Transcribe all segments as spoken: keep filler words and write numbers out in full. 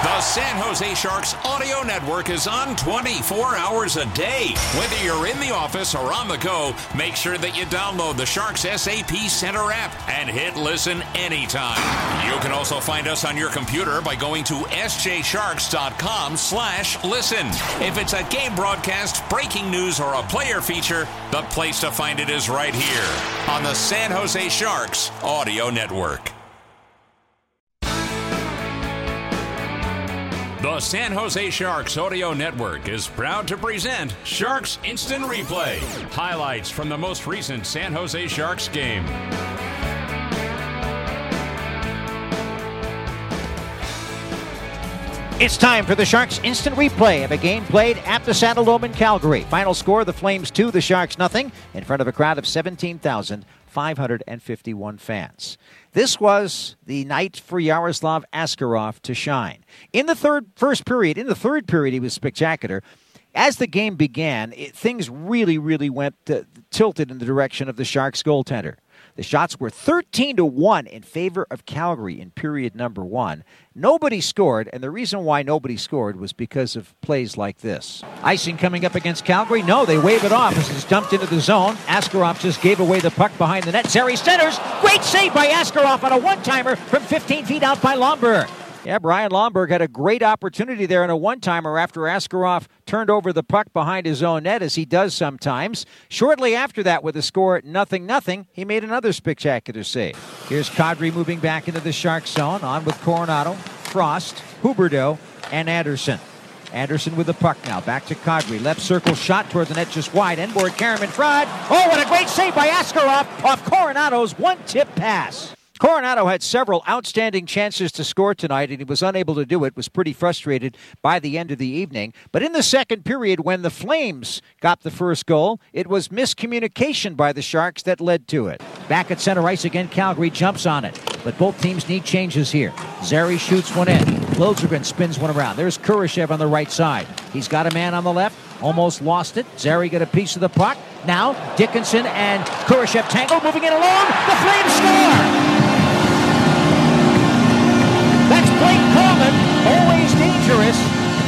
The San Jose Sharks audio network is on twenty-four hours a day. Whether you're in the office or on the go, make sure that you download the Sharks S A P Center app and hit listen anytime. You can also find us on your computer by going to s j sharks dot com slash listen. If it's a game broadcast, breaking news, or a player feature, the place to find it is right here on the San Jose Sharks audio network. The San Jose Sharks Audio Network is proud to present Sharks Instant Replay. Highlights from the most recent San Jose Sharks game. It's time for the Sharks Instant Replay of a game played at the Saddledome in Calgary. Final score, the Flames two, the Sharks nothing, in front of a crowd of seventeen thousand five hundred fifty-one fans. This was the night for Yaroslav Askarov to shine. In the third, first period, in the third period, he was spectacular. As the game began, it, things really, really went uh, tilted in the direction of the Sharks goaltender. The shots were thirteen to one in favor of Calgary in period number one. Nobody scored, and the reason why nobody scored was because of plays like this. Icing coming up against Calgary. No, they wave it off as it's dumped into the zone. Askarov just gave away the puck behind the net. Zary centers. Great save by Askarov on a one-timer from fifteen feet out by Lomberg. Yeah, Brian Lomberg had a great opportunity there in a one-timer after Askarov turned over the puck behind his own net, as he does sometimes. Shortly after that, with the score nothing nothing, he made another spectacular save. Here's Kadri moving back into the Sharks zone, on with Coronado, Frost, Huberdeau, and Anderson. Anderson with the puck now, back to Kadri. Left circle shot toward the net, just wide. Inboard, Karam Frad. Oh, what a great save by Askarov off Coronado's one-tip pass. Coronado had several outstanding chances to score tonight, and he was unable to do it, was pretty frustrated by the end of the evening. But in the second period, when the Flames got the first goal, it was miscommunication by the Sharks that led to it. Back at center ice again, Calgary jumps on it. But both teams need changes here. Zary shoots one in. Liljegren spins one around. There's Kurashev on the right side. He's got a man on the left. Almost lost it. Zary got a piece of the puck. Now, Dickinson and Kurashev tangle, moving it along. The Flames score! That's Blake Coleman, always dangerous.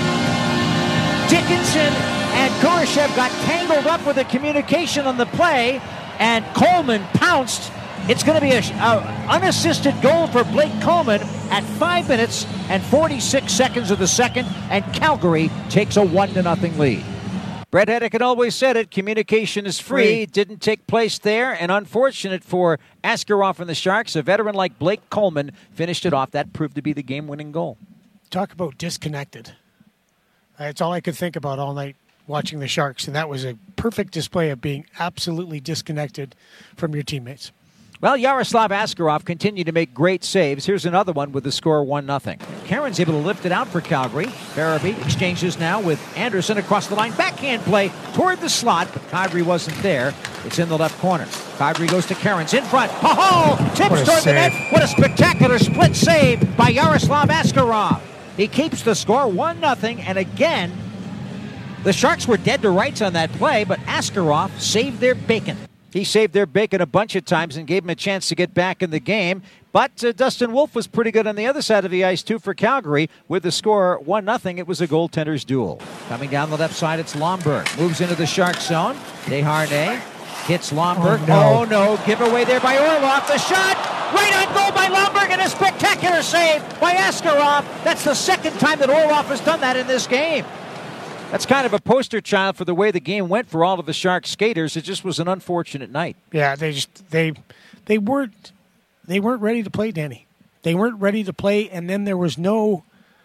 Dickinson and Kurashev got tangled up with the communication on the play, and Coleman pounced. It's going to be an unassisted goal for Blake Coleman at five minutes and forty-six seconds of the second, and Calgary takes a one to nothing lead. Brett Hedican always said it, communication is free. free. It didn't take place there, and unfortunate for Askarov and the Sharks, a veteran like Blake Coleman finished it off. That proved to be the game-winning goal. Talk about disconnected. That's all I could think about all night watching the Sharks, and that was a perfect display of being absolutely disconnected from your teammates. Well, Yaroslav Askarov continued to make great saves. Here's another one with the score one nothing. Karen's able to lift it out for Calgary. Farabee exchanges now with Anderson across the line. Backhand play toward the slot, but Kadri wasn't there. It's in the left corner. Kadri goes to Karen's in front. Ho-ho! Tips toward the net. What a spectacular split save by Yaroslav Askarov. He keeps the score one nothing, and again, the Sharks were dead to rights on that play, but Askarov saved their bacon. He saved their bacon a bunch of times and gave him a chance to get back in the game. But uh, Dustin Wolf was pretty good on the other side of the ice, too, for Calgary. With the score one nothing, it was a goaltender's duel. Coming down the left side, it's Lomberg. Moves into the Sharks zone. Desharnais hits Lomberg. Oh, no. Oh, no. Giveaway there by Orlov. The shot right on goal by Lomberg, and a spectacular save by Askarov. That's the second time that Orlov has done that in this game. That's kind of a poster child for the way the game went for all of the Sharks skaters. It just was an unfortunate night. Yeah, they just they they weren't they weren't ready to play, Danny. They weren't ready to play, and then there was no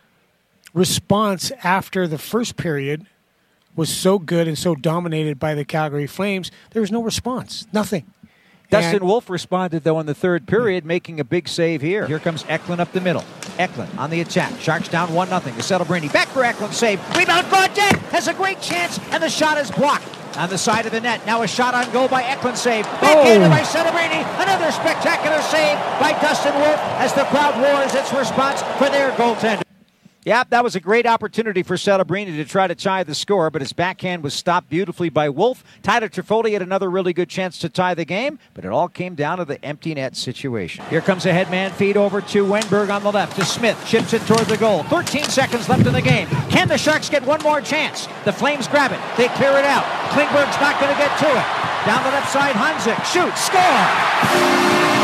response after the first period was so good and so dominated by the Calgary Flames. There was no response. Nothing. Dustin and Wolf responded, though, in the third period, making a big save here. Here comes Eklund up the middle. Eklund on the attack. Sharks down one nothing. To Celebrini. Back for Eklund. Save. Rebound. Gaudette has a great chance, and the shot is blocked on the side of the net. Now a shot on goal by Eklund. Save. Backhanded oh. by Celebrini. Another spectacular save by Dustin Wolf as the crowd roars its response for their goaltender. Yeah, that was a great opportunity for Celebrini to try to tie the score, but his backhand was stopped beautifully by Wolf. Tyler Toffoli had another really good chance to tie the game, but it all came down to the empty net situation. Here comes a headman feed over to Wenberg on the left to Smith. Chips it toward the goal. thirteen seconds left in the game. Can the Sharks get one more chance? The Flames grab it. They clear it out. Klingberg's not going to get to it. Down the left side, Hanzik shoots, score!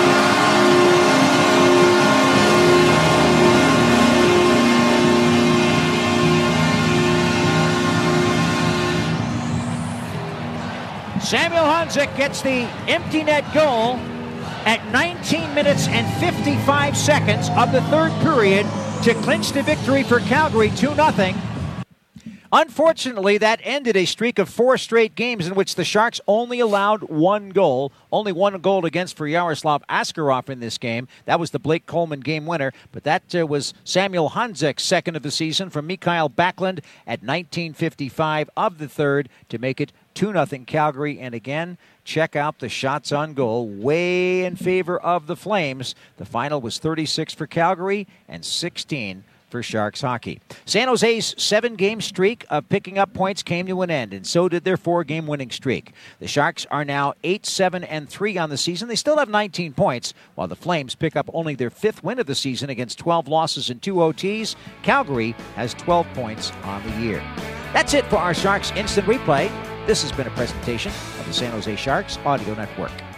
Samuel Hanzik gets the empty net goal at nineteen minutes and fifty-five seconds of the third period to clinch the victory for Calgary two nothing. Unfortunately, that ended a streak of four straight games in which the Sharks only allowed one goal. Only one goal against for Yaroslav Askarov in this game. That was the Blake Coleman game winner. But that uh, was Samuel Hanzik's second of the season from Mikael Backlund at nineteen fifty-five of the third to make it two nothing Calgary. And again, check out the shots on goal. Way in favor of the Flames. The final was thirty-six for Calgary and sixteen for Sharks hockey. San Jose's seven-game streak of picking up points came to an end, and so did their four-game winning streak. The Sharks are now eight seven and three on the season. They still have nineteen points, while the Flames pick up only their fifth win of the season against twelve losses and two O Ts. Calgary has twelve points on the year. That's it for our Sharks Instant Replay. This has been a presentation of the San Jose Sharks Audio Network.